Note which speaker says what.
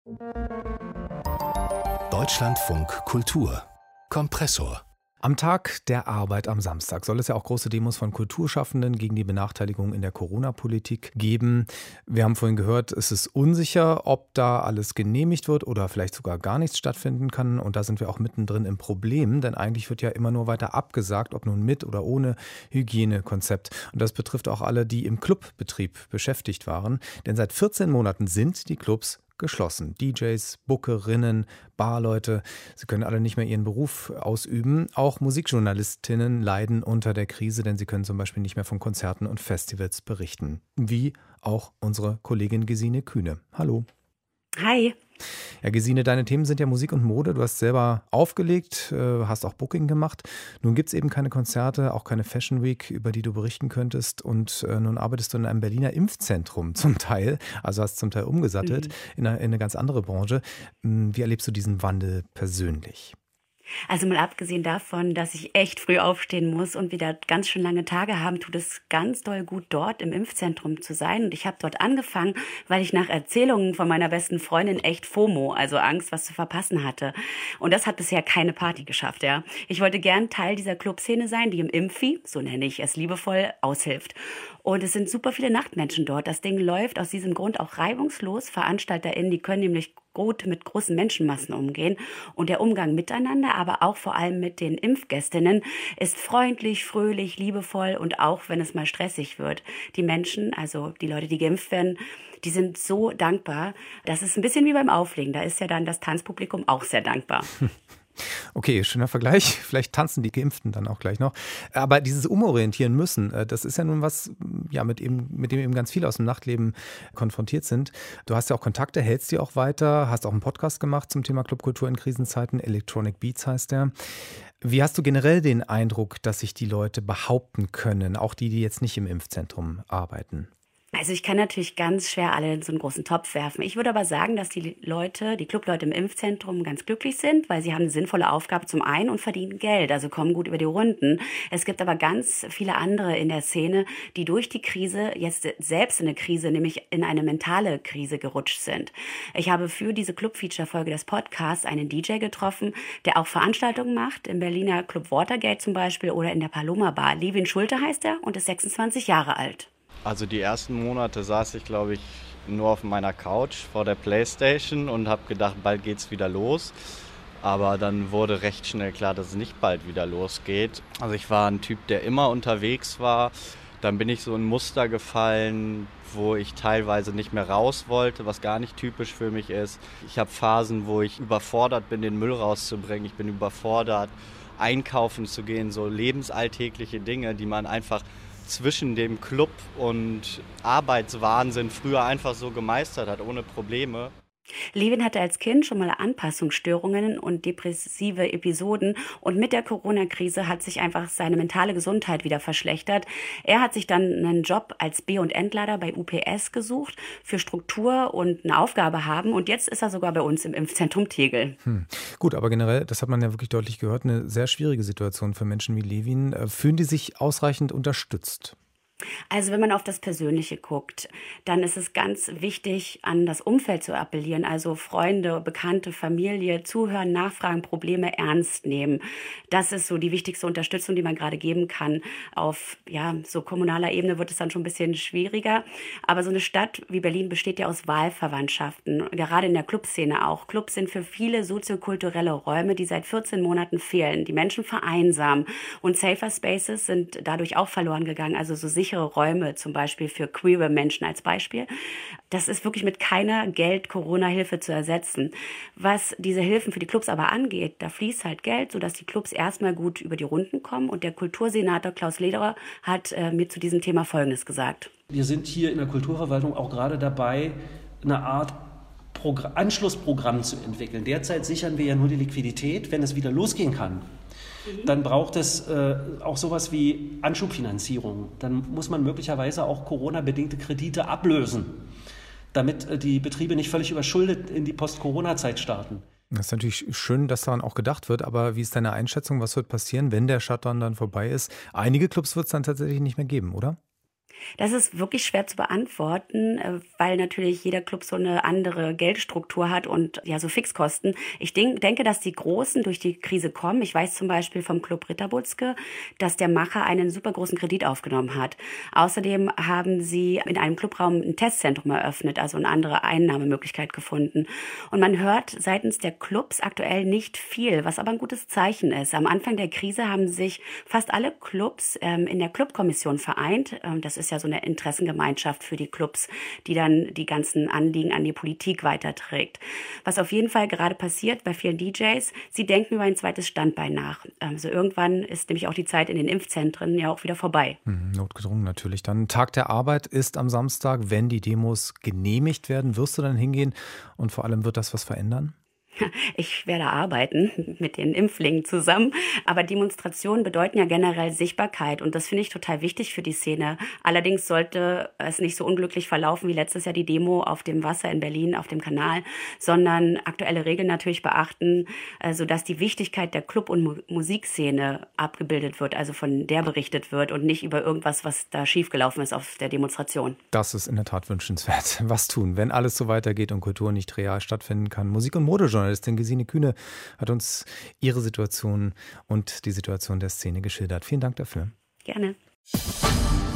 Speaker 1: Deutschlandfunk Kultur Kompressor.
Speaker 2: Am Tag der Arbeit am Samstag soll es ja auch große Demos von Kulturschaffenden gegen die Benachteiligung in der Corona-Politik geben. Wir haben vorhin gehört, es ist unsicher, ob da alles genehmigt wird oder vielleicht sogar gar nichts stattfinden kann. Und da sind wir auch mittendrin im Problem, denn eigentlich wird ja immer nur weiter abgesagt, ob nun mit oder ohne Hygienekonzept. Und das betrifft auch alle, die im Clubbetrieb beschäftigt waren. Denn seit 14 Monaten sind die Clubs geschlossen. DJs, Bookerinnen, Barleute, sie können alle nicht mehr ihren Beruf ausüben. Auch Musikjournalistinnen leiden unter der Krise, denn sie können zum Beispiel nicht mehr von Konzerten und Festivals berichten. Wie auch unsere Kollegin Gesine Kühne. Hallo.
Speaker 3: Hi.
Speaker 2: Ja, Gesine, deine Themen sind ja Musik und Mode. Du hast selber aufgelegt, hast auch Booking gemacht. Nun gibt es eben keine Konzerte, auch keine Fashion Week, über die du berichten könntest. Und nun arbeitest du in einem Berliner Impfzentrum zum Teil, also hast zum Teil umgesattelt in eine ganz andere Branche. Wie erlebst du diesen Wandel persönlich?
Speaker 3: Also mal abgesehen davon, dass ich echt früh aufstehen muss und wieder ganz schön lange Tage haben, tut es ganz doll gut, dort im Impfzentrum zu sein. Und ich habe dort angefangen, weil ich nach Erzählungen von meiner besten Freundin echt FOMO, also Angst, was zu verpassen hatte. Und das hat bisher keine Party geschafft, ja. Ich wollte gern Teil dieser Clubszene sein, die im Impfi, so nenne ich es liebevoll, aushilft. Und es sind super viele Nachtmenschen dort. Das Ding läuft aus diesem Grund auch reibungslos. VeranstalterInnen, die können nämlich gut mit großen Menschenmassen umgehen. Und der Umgang miteinander, aber auch vor allem mit den Impfgästinnen, ist freundlich, fröhlich, liebevoll und auch, wenn es mal stressig wird. Die Menschen, also die Leute, die geimpft werden, die sind so dankbar. Das ist ein bisschen wie beim Auflegen. Da ist ja dann das Tanzpublikum auch sehr dankbar.
Speaker 2: Okay, schöner Vergleich. Vielleicht tanzen die Geimpften dann auch gleich noch. Aber dieses Umorientieren müssen, das ist ja nun was, ja, mit dem eben ganz viele aus dem Nachtleben konfrontiert sind. Du hast ja auch Kontakte, hältst die auch weiter, hast auch einen Podcast gemacht zum Thema Clubkultur in Krisenzeiten. Electronic Beats heißt der. Wie hast du generell den Eindruck, dass sich die Leute behaupten können, auch die jetzt nicht im Impfzentrum arbeiten?
Speaker 3: Also ich kann natürlich ganz schwer alle in so einen großen Topf werfen. Ich würde aber sagen, dass die Clubleute im Impfzentrum ganz glücklich sind, weil sie haben eine sinnvolle Aufgabe zum einen und verdienen Geld, also kommen gut über die Runden. Es gibt aber ganz viele andere in der Szene, die durch die Krise jetzt selbst in eine Krise, nämlich in eine mentale Krise gerutscht sind. Ich habe für diese Club-Feature-Folge des Podcasts einen DJ getroffen, der auch Veranstaltungen macht, im Berliner Club Watergate zum Beispiel oder in der Paloma Bar. Levin Schulte heißt er und ist 26 Jahre alt.
Speaker 4: Also die ersten Monate saß ich, glaube ich, nur auf meiner Couch vor der Playstation und habe gedacht, bald geht's wieder los. Aber dann wurde recht schnell klar, dass es nicht bald wieder losgeht. Also ich war ein Typ, der immer unterwegs war. Dann bin ich so in ein Muster gefallen, wo ich teilweise nicht mehr raus wollte, was gar nicht typisch für mich ist. Ich habe Phasen, wo ich überfordert bin, den Müll rauszubringen. Ich bin überfordert, einkaufen zu gehen, so lebensalltägliche Dinge, die man einfach zwischen dem Club und Arbeitswahnsinn früher einfach so gemeistert hat, ohne Probleme.
Speaker 3: Levin hatte als Kind schon mal Anpassungsstörungen und depressive Episoden und mit der Corona-Krise hat sich einfach seine mentale Gesundheit wieder verschlechtert. Er hat sich dann einen Job als B- und Entlader bei UPS gesucht, für Struktur und eine Aufgabe haben und jetzt ist er sogar bei uns im Impfzentrum Tegel.
Speaker 2: Gut, aber generell, das hat man ja wirklich deutlich gehört, eine sehr schwierige Situation für Menschen wie Levin. Fühlen die sich ausreichend unterstützt?
Speaker 3: Also wenn man auf das Persönliche guckt, dann ist es ganz wichtig, an das Umfeld zu appellieren, also Freunde, Bekannte, Familie, zuhören, nachfragen, Probleme ernst nehmen. Das ist so die wichtigste Unterstützung, die man gerade geben kann. Auf so kommunaler Ebene wird es dann schon ein bisschen schwieriger, aber so eine Stadt wie Berlin besteht ja aus Wahlverwandtschaften, gerade in der Clubszene auch. Clubs sind für viele soziokulturelle Räume, die seit 14 Monaten fehlen. Die Menschen vereinsamen und Safer Spaces sind dadurch auch verloren gegangen, also so sichere Räume, zum Beispiel für queere Menschen als Beispiel. Das ist wirklich mit keiner Geld-Corona-Hilfe zu ersetzen. Was diese Hilfen für die Clubs aber angeht, da fließt halt Geld, sodass die Clubs erstmal gut über die Runden kommen. Und der Kultursenator Klaus Lederer hat mir zu diesem Thema Folgendes gesagt.
Speaker 5: Wir sind hier in der Kulturverwaltung auch gerade dabei, eine Art Anschlussprogramm zu entwickeln. Derzeit sichern wir ja nur die Liquidität, wenn es wieder losgehen kann. Dann braucht es auch sowas wie Anschubfinanzierung. Dann muss man möglicherweise auch Corona-bedingte Kredite ablösen, damit die Betriebe nicht völlig überschuldet in die Post-Corona-Zeit starten.
Speaker 2: Das ist natürlich schön, dass daran auch gedacht wird, aber wie ist deine Einschätzung, was wird passieren, wenn der Shutdown dann vorbei ist? Einige Clubs wird es dann tatsächlich nicht mehr geben, oder?
Speaker 3: Das ist wirklich schwer zu beantworten, weil natürlich jeder Club so eine andere Geldstruktur hat und ja so Fixkosten. Ich denke, dass die Großen durch die Krise kommen. Ich weiß zum Beispiel vom Club Ritterbutzke, dass der Macher einen super großen Kredit aufgenommen hat. Außerdem haben sie in einem Clubraum ein Testzentrum eröffnet, also eine andere Einnahmemöglichkeit gefunden. Und man hört seitens der Clubs aktuell nicht viel, was aber ein gutes Zeichen ist. Am Anfang der Krise haben sich fast alle Clubs in der Clubkommission vereint. Das ist ja so eine Interessengemeinschaft für die Clubs, die dann die ganzen Anliegen an die Politik weiterträgt. Was auf jeden Fall gerade passiert bei vielen DJs, sie denken über ein zweites Standbein nach. Also irgendwann ist nämlich auch die Zeit in den Impfzentren ja auch wieder vorbei.
Speaker 2: Notgedrungen natürlich. Dann Tag der Arbeit ist am Samstag. Wenn die Demos genehmigt werden, wirst du dann hingehen und vor allem wird das was verändern?
Speaker 3: Ich werde arbeiten mit den Impflingen zusammen, aber Demonstrationen bedeuten ja generell Sichtbarkeit und das finde ich total wichtig für die Szene. Allerdings sollte es nicht so unglücklich verlaufen wie letztes Jahr die Demo auf dem Wasser in Berlin, auf dem Kanal, sondern aktuelle Regeln natürlich beachten, sodass die Wichtigkeit der Club- und Musikszene abgebildet wird, also von der berichtet wird und nicht über irgendwas, was da schiefgelaufen ist auf der Demonstration.
Speaker 2: Das ist in der Tat wünschenswert. Was tun, wenn alles so weitergeht und Kultur nicht real stattfinden kann? Musik- und Modejournalistin Gesine Kühne hat uns ihre Situation und die Situation der Szene geschildert. Vielen Dank dafür.
Speaker 3: Gerne.